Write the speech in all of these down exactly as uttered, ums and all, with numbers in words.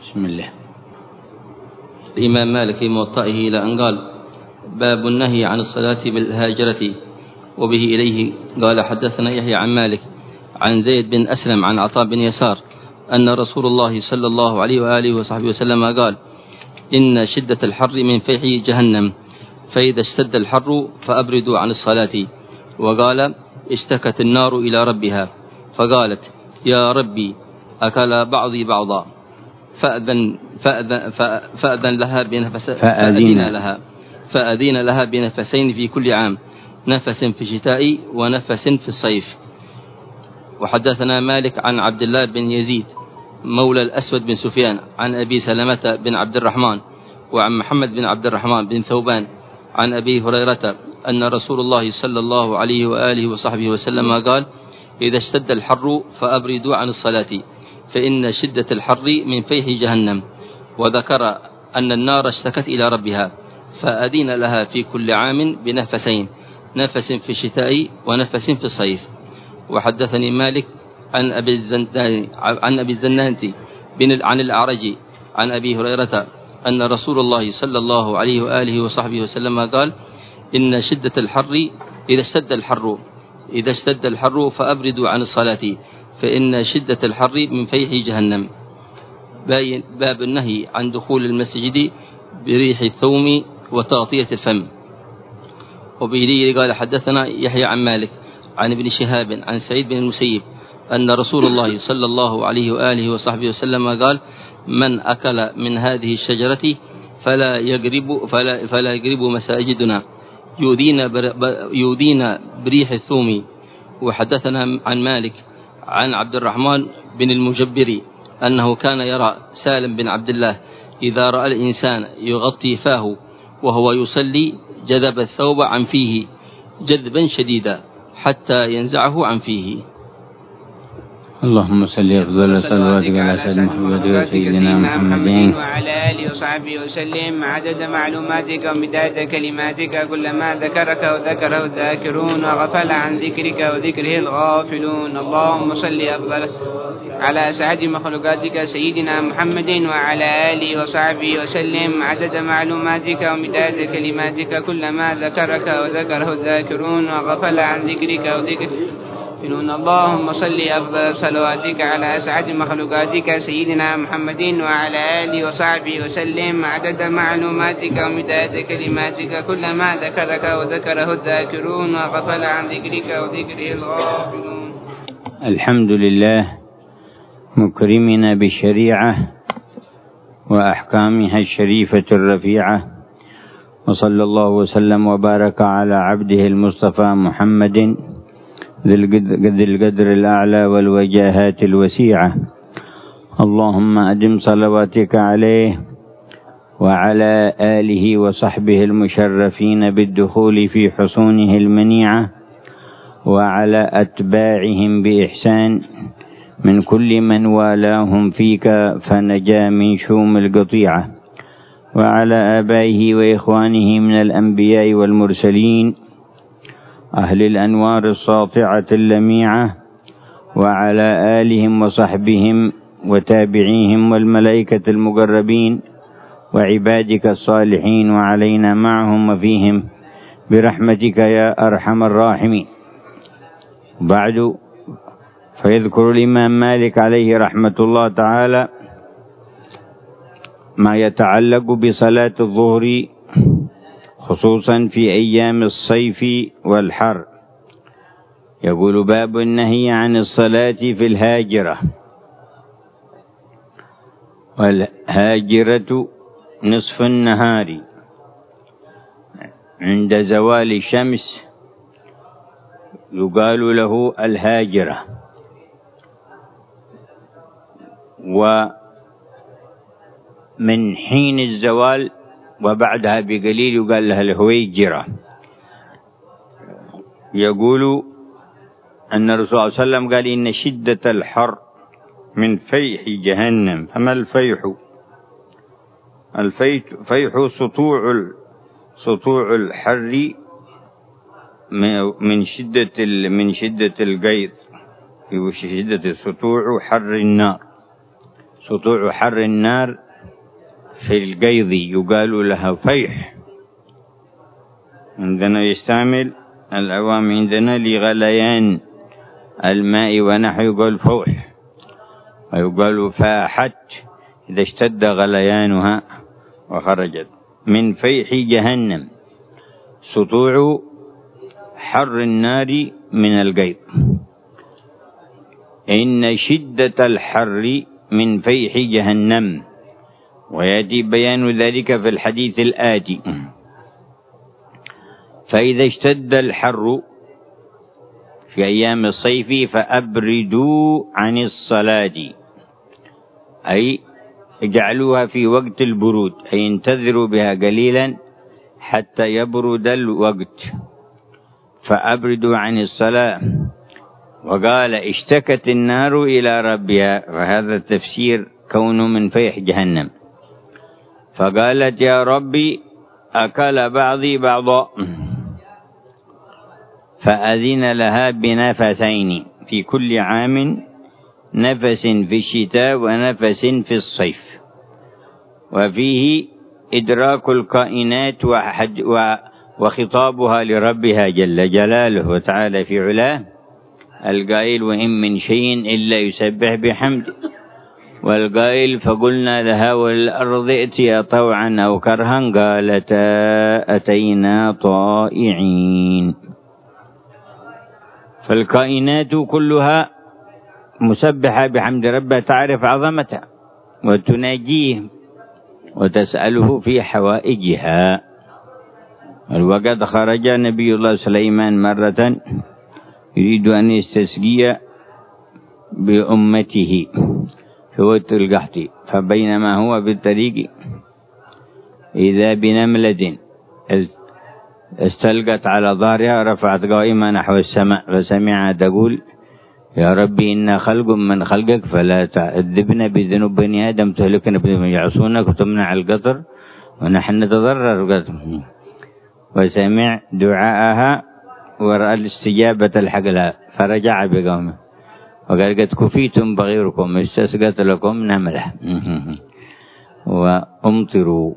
بسم الله. الإمام مالك في موطئه إلى أن قال: باب النهي عن الصلاة بالهاجرة. وبه إليه قال: حدثنا يحيى عن مالك عن زيد بن أسلم عن عطاء بن يسار أن رسول الله صلى الله عليه وآله وصحبه وسلم قال: إن شدة الحر من فيح جهنم، فإذا اشتد الحر فأبردوا عن الصلاة. وقال: اشتكت النار إلى ربها فقالت: يا ربي أكل بعضي بعضا، فأذن, فأذن, فأذن لها بنفس فأذن لها فأذين لها بنفسين في كل عام، نفس في الشتاء ونفس في الصيف. وحدثنا مالك عن عبد الله بن يزيد مولى الأسود بن سفيان عن أبي سلمة بن عبد الرحمن وعن محمد بن عبد الرحمن بن ثوبان عن أبي هريرة أن رسول الله صلى الله عليه وآله وصحبه وسلم قال: إذا اشتد الحر فأبردوا عن الصلاة، فإن شدة الحر من فيح جهنم. وذكر أن النار اشتكت إلى ربها فأذين لها في كل عام بنفسين، نفس في الشتاء ونفس في الصيف. وحدثني مالك عن أبي الزنان عن أبي الزنان عن الأعرج عن أبي هريرة أن رسول الله صلى الله عليه وآله وصحبه وسلم قال: إن شدة الحر إذا اشتد الحر إذا اشتد الحر فأبردوا عن الصلاة، فإن شدة الحر من فيح جهنم. باب النهي عن دخول المسجد بريح الثوم وتغطية الفم. وبه قال: حدثنا يحيى عن مالك عن ابن شهاب عن سعيد بن المسيب أن رسول الله صلى الله عليه وآله وصحبه وسلم قال: من أكل من هذه الشجرة فلا يقرب فلا, فلا يقرب مساجدنا يؤذينا يؤذينا بريح الثوم. وحدثنا عن مالك عن عبد الرحمن بن المجبر أنه كان يرى سالم بن عبد الله إذا رأى الإنسان يغطي فاه وهو يصلي جذب الثوب عن فيه جذبا شديدا حتى ينزعه عن فيه. اللهم صل أفضل صلواتك على سيدنا محمد وسيدنا محمد وعلى آله وصحبه وسلم عدد معلوماتك ومداد كلماتك، كلما ذكرك وذكره الذاكرون وغفل عن ذكرك وذكره الغافلون. اللهم صل أفضل على أسعد مخلوقاتك سيدنا محمد وعلى آله وصحبه وسلم عدد معلوماتك ومداد كلماتك، كلما ذكرك وذكره الذاكرون وغفل عن ذكرك وذكره. اللهم صل أفضل صلواتك على أسعد مخلوقاتك سيدنا محمد وعلى آله وصحبه وسلم عدد معلوماتك ومداد كلماتك، كلما ذكرك وذكره الذاكرون وغفل عن ذكرك وذكره الغافلون. الحمد لله مكرمنا بالشريعة وأحكامها الشريفة الرفيعة، وصلى الله وسلم وبارك على عبده المصطفى محمد ذي القدر الأعلى والوجاهات الوسيعة. اللهم أدم صلواتك عليه وعلى آله وصحبه المشرفين بالدخول في حصونه المنيعة، وعلى أتباعهم بإحسان من كل من والاهم فيك فنجا من شوم القطيعة، وعلى آبائه وإخوانه من الأنبياء والمرسلين أهل الأنوار الساطعة اللميعة، وعلى آلهم وصحبهم وتابعيهم والملائكة المقربين وعبادك الصالحين، وعلينا معهم وفيهم برحمتك يا أرحم الراحمين. بعد، فيذكر الإمام مالك عليه رحمة الله تعالى ما يتعلق بصلاة الظهر خصوصا في أيام الصيف والحر. يقول: باب النهي عن الصلاة في الهاجرة. والهاجرة نصف النهار عند زوال الشمس يقال له الهاجرة، ومن حين الزوال وبعدها بقليل يقال لها الهويجرة. يقول أن الرسول صلى الله عليه وسلم قال: إن شدة الحر من فيح جهنم. فما الفيح؟ الفيح سطوع سطوع الحر من شدة من شدة الغيظ، في شدة السطوع حر النار. سطوع حر النار في القيض يقال لها فيح، عندنا يستعمل العوام عندنا لغليان الماء ونحو يقال فوح، ويقال فاحت إذا اشتد غليانها وخرجت من فيح جهنم، سطوع حر النار من القيض. إن شدة الحر من فيح جهنم، ويأتي بيان ذلك في الحديث الآتي: فإذا اشتد الحر في أيام الصيف فأبردوا عن الصلاة، أي اجعلوها في وقت البرود، أي انتظروا بها قليلا حتى يبرد الوقت، فأبردوا عن الصلاة. وقال: اشتكت النار إلى ربها، فهذا التفسير كونه من فيح جهنم، فقالت: يا ربي أكل بعضي بعضا، فأذن لها بنفسين في كل عام، نفس في الشتاء ونفس في الصيف. وفيه إدراك الكائنات وخطابها لربها جل جلاله وتعالى في علاه، القائل: وإن من شيء إلا يسبح بحمده، والقائل: فقلنا لها والأرض ائتيا طوعا أو كرها قالتا أتينا طائعين. فالكائنات كلها مسبحة بحمد ربها، تعرف عظمته وتناجيه وتسأله في حوائجها. وقد خرج نبي الله سليمان مرة يريد أن يستسقي بأمته في وقت القحط، فبينما هو في الطريق إذا بنملة استلقت على ظهرها، رفعت قائمة نحو السماء، فسمعها تقول: يا ربي إنا خلق من خلقك فلا تعذبنا بذنوب بني آدم، تهلكنا بذنوب يعصونك وتمنع القطر ونحن نتضرر. وسمع دعاءها ورأى الاستجابة الحق لها، فرجع بقومه وقال: قد كفيتم بغيركم، استسقت لكم نملة وأمطروا.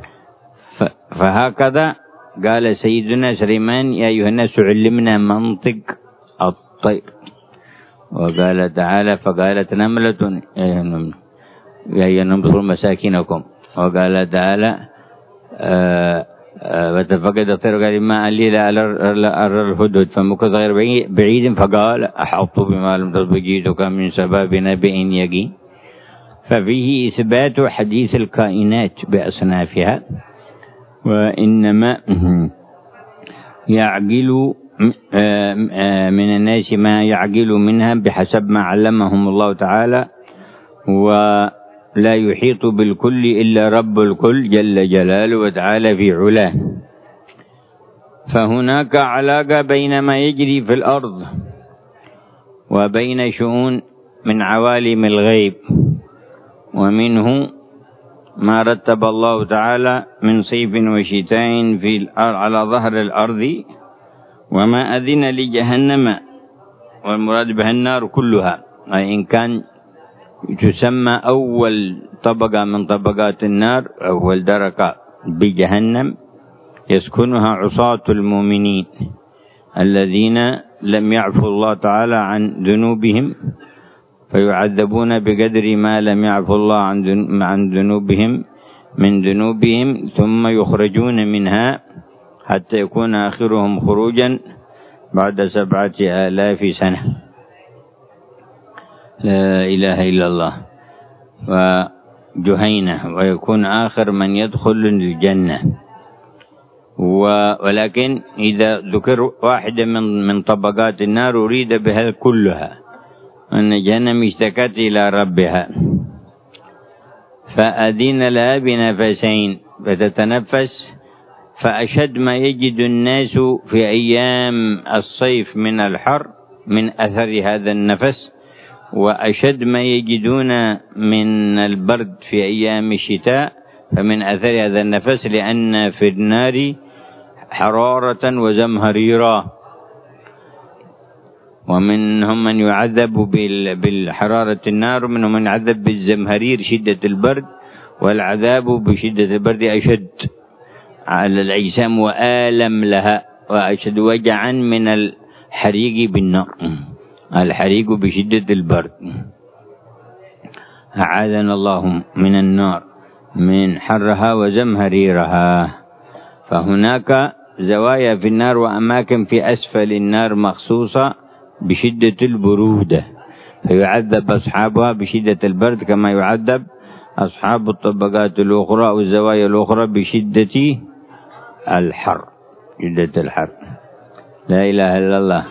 فهكذا قال سيدنا سليمان: يا أيها الناس علمنا منطق الطير. وقال تعالى: فقالت نملة يا أيها النمل مساكنكم. وقال تعالى: وتفقد الطير قال: ما قال لا أرى الهدهد فمكث غير بعيد، فقال: أحط بما لم تحط جئتك من سباب نبأ يقين. ففيه إثبات حديث الكائنات بأصنافها، وإنما يعقل من الناس ما يعقل منها بحسب ما علمهم الله تعالى، ولا يحيط بالكل إلا رب الكل جل جلاله وتعالى في علاه. فهناك علاقة بين ما يجري في الأرض وبين شؤون من عوالم الغيب، ومنه ما رتب الله تعالى من صيف وشتاء في على ظهر الأرض، وما أذن لجهنم، والمراد بها النار كلها، أي إن كان تسمى أول طبقة من طبقات النار، أول دركة بجهنم يسكنها عصاة المؤمنين الذين لم يعفوا الله تعالى عن ذنوبهم، فيعذبون بقدر ما لم يعفوا الله عن ذنوبهم من ذنوبهم، ثم يخرجون منها حتى يكون آخرهم خروجا بعد سبعة آلاف سنة. لا إله إلا الله. وجهينة، ويكون آخر من يدخل الجنة. ولكن إذا ذكر واحدة من من طبقات النار أريد بها كلها، أن جهنم اشتكت إلى ربها فأذن لها بنفسين فتتنفس، فأشد ما يجد الناس في أيام الصيف من الحر من أثر هذا النفس، وأشد ما يجدون من البرد في أيام الشتاء فمن أثر هذا النفس، لأن في النار حرارة وزمهريرا. ومنهم من يعذب بالحرارة النار، ومنهم من يعذب بالزمهرير شدة البرد، والعذاب بشدة البرد أشد على الأجسام وآلم لها وأشد وجعا من الحريق بالنار، الحريق بشدة البرد. أعاذنا الله من النار من حرها وزمهريرها. فهناك زوايا في النار وأماكن في أسفل النار مخصوصة بشدة البرودة، فيعذب أصحابها بشدة البرد كما يعذب أصحاب الطبقات الأخرى أو الزوايا الأخرى بشدة الحر، شدة الحر. لا إله إلا الله.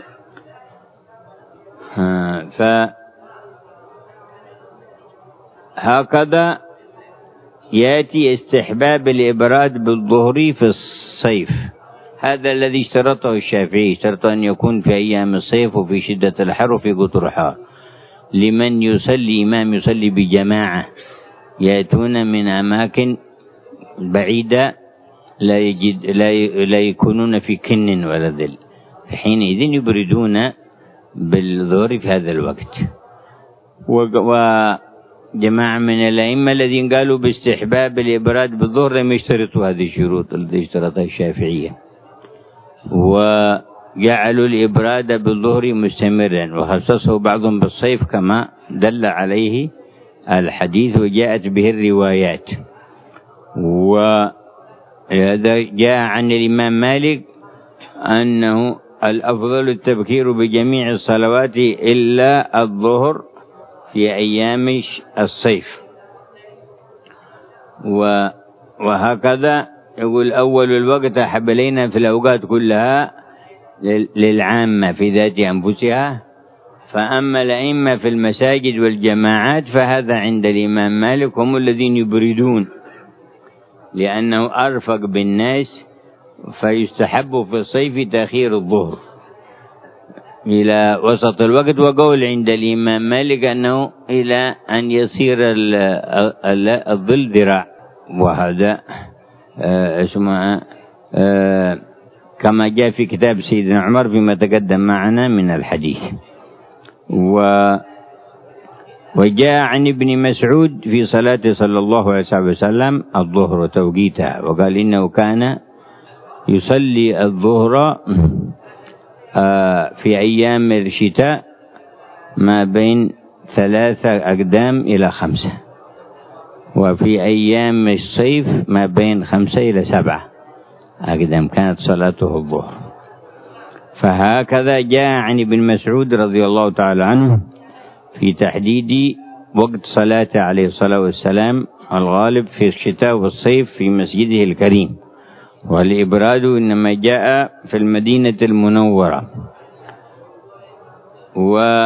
فهكذا يأتي استحباب الإبراد بالظهر في الصيف، هذا الذي اشترطه الشافعي، اشترط أن يكون في أيام الصيف وفي شدة الحر وفي قطر الحار، لمن يصلي إمام يصلي بجماعة يأتون من أماكن بعيدة لا يجد لا, لا يكونون في كن ولا ذل، حينئذ يبردون بالظهر في هذا الوقت. وجماعة من الأئمة الذين قالوا باستحباب الإبراد بالظهر لم يشترطوا هذه الشروط التي اشترطها الشافعية، وجعلوا الإبراد بالظهر مستمرا، وخصصه بعضهم بالصيف كما دل عليه الحديث وجاءت به الروايات. وهذا جاء عن الإمام مالك أنه الأفضل التبكير بجميع الصلوات إلا الظهر في أيام الصيف. وهكذا يقول أول الوقت أحب إلينا في الأوقات كلها للعامة في ذات أنفسها، فأما الأئمة في المساجد والجماعات فهذا عند الإمام مالك هم الذين يبردون، لأنه أرفق بالناس، فيستحب في الصيف تأخير الظهر إلى وسط الوقت. وقول عند الإمام مالك أنه إلى أن يصير الظل ذراع، وهذا اسمه كما جاء في كتاب سيدنا عمر فيما تقدم معنا من الحديث. و وجاء عن ابن مسعود في صلاة صلى الله عليه وسلم الظهر وتوقيتها، وقال إنه كان يصلي الظهر في أيام الشتاء ما بين ثلاثة أقدام إلى خمسة، وفي أيام الصيف ما بين خمسة إلى سبعة أقدام كانت صلاته الظهر. فهكذا جاء عن ابن مسعود رضي الله تعالى عنه في تحديد وقت صلاته عليه الصلاة والسلام الغالب في الشتاء والصيف في مسجده الكريم، والإبراد إنما جاء في المدينة المنورة. و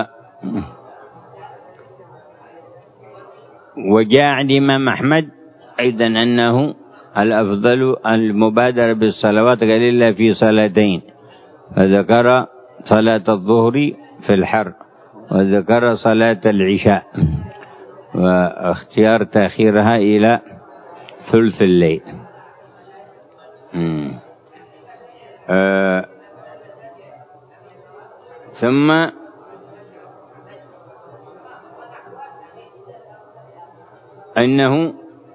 وجاء عن الإمام أحمد أيضا أنه الأفضل المبادرة بالصلوات قال إلا في صلاتين، فذكر صلاة الظهر في الحر وذكر صلاة العشاء، واختيار تأخيرها إلى ثلث الليل. آه ثم أنه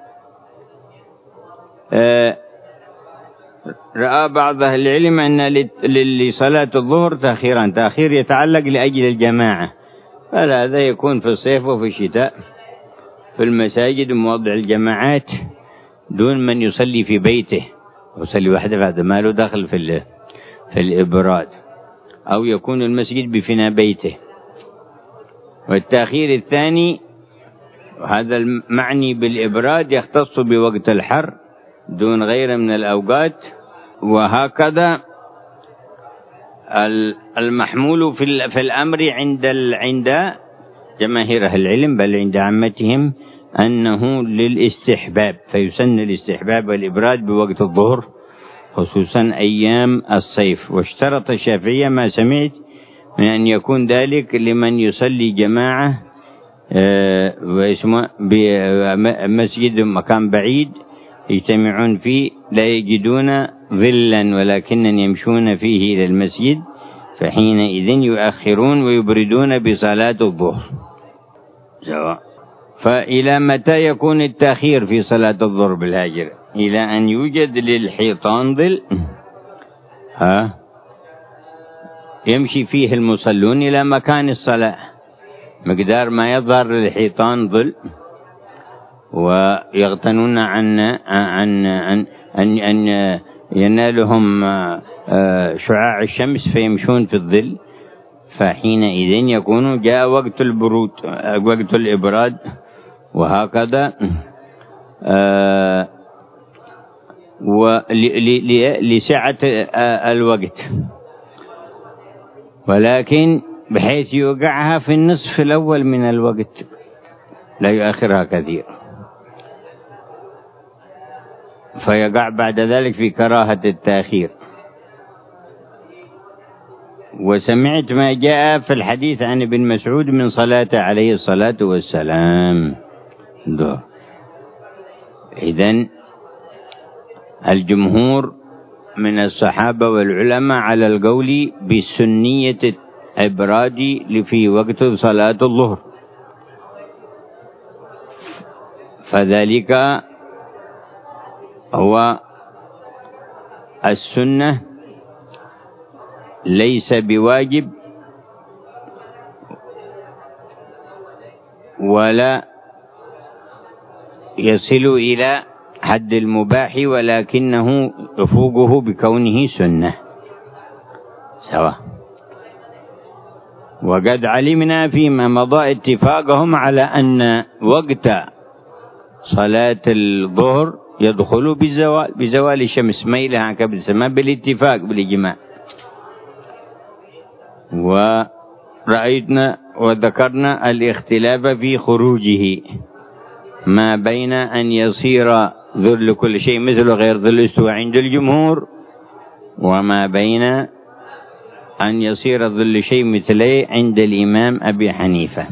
آه رأى بعض أهل العلم أن لصلاة الظهر تأخيرا، تأخير يتعلق لأجل الجماعة، فهذا يكون في الصيف وفي الشتاء في المساجد وموضع الجماعات دون من يصلي في بيته يصلي وحده، هذا ما له دخل في في الإبراد، أو يكون المسجد بفناء بيته. والتأخير الثاني وهذا المعني بالإبراد يختص بوقت الحر دون غيره من الأوقات. وهكذا المحمول في الأمر عند عند جماهير أهل العلم بل عند عامتهم أنه للاستحباب، فيسن الاستحباب والإبراد بوقت الظهر خصوصا أيام الصيف. واشترط الشافعية ما سمعت من أن يكون ذلك لمن يصلي جماعة بمسجد مكان بعيد يجتمعون فيه لا يجدون ظلا ولكن يمشون فيه إلى المسجد، فحينئذ يؤخرون ويبردون بصلاة الظهر سواء. فإلى متى يكون التأخير في صلاة الظهر بالهاجرة؟ إلى أن يوجد للحيطان ظل ها يمشي فيه المصلون إلى مكان الصلاة، مقدار ما يظهر للحيطان ظل ويغتنون عن عن عن أن أن ينالهم شعاع الشمس فيمشون في الظل، فحينئذ يكون جاء وقت البرود وقت الإبراد، وهكذا ولسعة الوقت، ولكن بحيث يوقعها في النصف الأول من الوقت لا يؤخرها كثير، فيقع بعد ذلك في كراهة التأخير. وسمعت ما جاء في الحديث عن ابن مسعود من صلاته عليه الصلاة والسلام. إذن الجمهور من الصحابة والعلماء على القول بسنية الإبراد في وقت صلاة الظهر، فذلك هو السنة ليس بواجب ولا يصل إلى حد المباح، ولكنه يفوقه بكونه سنة سواء. وقد علمنا فيما مضى اتفاقهم على أن وقت صلاة الظهر يدخل بالزوال بزوال الشمس ميلها عن كبد السماء بالاتفاق بالإجماع. ورأيتنا وذكرنا الاختلاف في خروجه ما بين أن يصير ظل كل شيء مثل غير ظل الاستواء عند الجمهور، وما بين أن يصير ظل شيء مثله عند الإمام أبي حنيفة.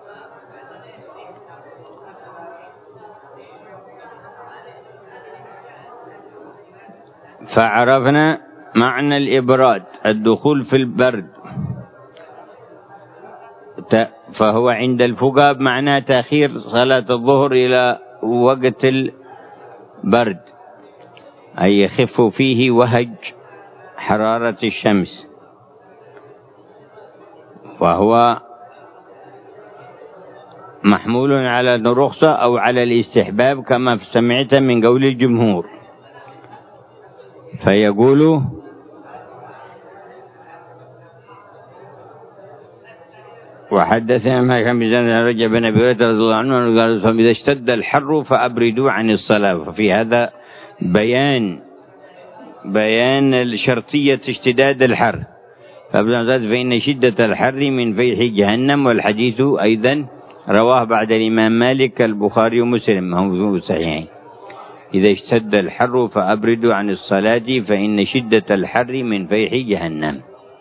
فعرفنا معنى الإبراد الدخول في البرد، فهو عند الفقهاء معناه تأخير صلاة الظهر إلى وقت البرد، أي يخف فيه وهج حرارة الشمس، وهو محمول على الرخصة أو على الاستحباب كما سمعت من قول الجمهور. فيقول وحدثنا ما كان بزن رجب بن أبي هريرة رضي الله عنه قال إذا اشتد الحر فأبردوا عن الصلاة. ففي هذا بيان بيان شرطية اشتداد الحر، فإن شدة الحر من فيح جهنم. والحديث أيضا رواه بعد الإمام مالك البخاري ومسلم هم صحيحين. إذا اشتد الحر فأبردوا عن الصلاة فإن شدة الحر من فيح جهنم.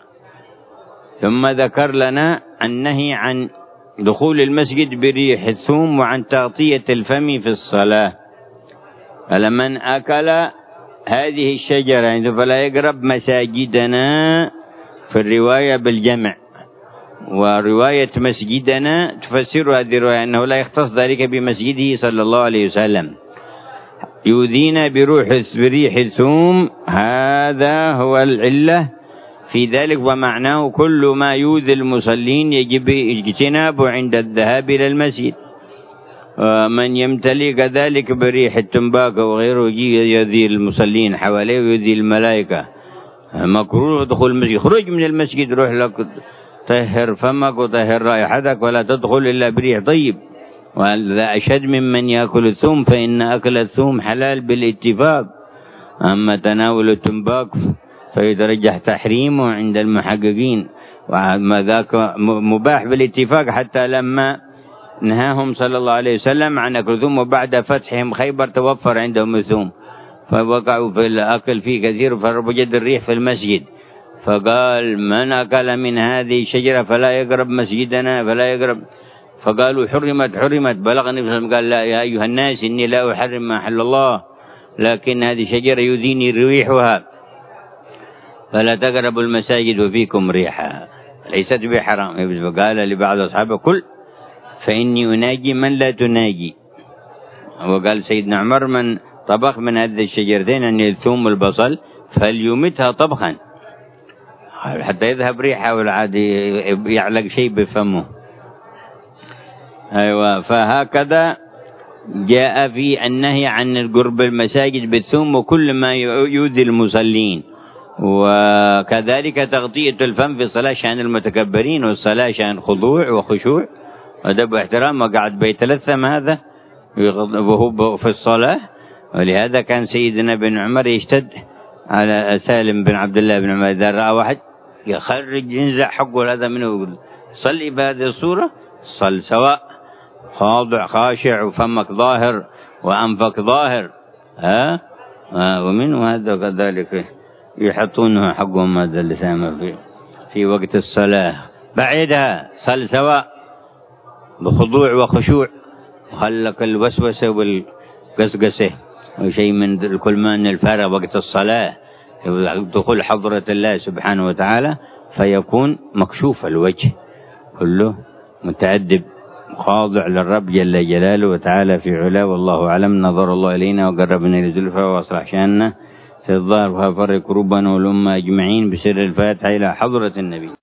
ثم ذكر لنا النهي عن دخول المسجد بريح الثوم وعن تغطية الفم في الصلاة. فلمن أكل هذه الشجرة فلا يقرب مساجدنا، في الرواية بالجمع، ورواية مسجدنا تفسر هذه الرواية أنه لا يختص ذلك بمسجده صلى الله عليه وسلم. يؤذينا بروح بريح الثوم، هذا هو العلة في ذلك، ومعناه كل ما يؤذي المصلين يجب اجتنابه عند الذهاب إلى المسجد. ومن يمتلي كذلك بريح التنباك وغيره يؤذي المصلين حواليه ويؤذي الملائكة، مكروه دخول المسجد. خرج من المسجد، روح لك طهر فمك وطهر رائحتك ولا تدخل إلا بريح طيب. وهذا أشد ممن يأكل الثوم، فإن أكل الثوم حلال بالاتفاق، أما تناول التنباك فيترجح تحريمه عند المحققين، وما ذاك مباح بالاتفاق، حتى لما نهاهم صلى الله عليه وسلم عن أكل الثوم وبعد فتحهم خيبر توفر عندهم الثوم، فوقعوا في الأكل فيه كثير، فوجد الريح في المسجد، فقال من أكل من هذه الشجرة فلا يقرب مسجدنا فلا يقرب. فقالوا حرمت حرمت بلغني، قال لا يا أيها الناس إني لا أحرم ما أحل الله، لكن هذه شجرة يؤذيني ريحها. فلا تقربوا المساجد وفيكم ريحها ليست بحرام. فقال لبعض أصحابه كل فإني أناجي من لا تناجي. وقال سيدنا عمر من طبخ من هذه الشجرتين أن الثوم والبصل فليمتها طبخا حتى يذهب ريحه والعادي يعلق شيء بفمه. أيوة. فهكذا جاء في النهي عن قرب المساجد بالثوم وكل ما يؤذي المصلين. وكذلك تغطية الفم في الصلاة شأن المتكبرين، والصلاة شأن خضوع وخشوع وأدب واحترام، وقعد بيتلثم هذا وهو في الصلاة. ولهذا كان سيدنا بن عمر يشتد على سالم بن عبد الله بن عمر إذا رأى واحد يخرج ينزع حقه هذا منه يقول صلي بهذه الصورة، صل سواء خاضع خاشع وفمك ظاهر وأنفك ظاهر. ها آه ومنه هذا كذلك يحطونه حقهم هذا اللسان في في وقت الصلاة بعيدها، صل سواء بخضوع وخشوع، وخلك الوسوسة والقسقسة وشيء من الكلمان الفارغ وقت الصلاة، دخول حضرة الله سبحانه وتعالى فيكون مكشوف الوجه كله متأدب خاضع للرب جل جلاله وتعالى في علاه. والله أعلم. نظر الله إلينا وقربنا لزلفى وأصلح شأننا في الظاهر وفرق كروبنا والأمة أجمعين بسر الفاتحة إلى حضرة النبي.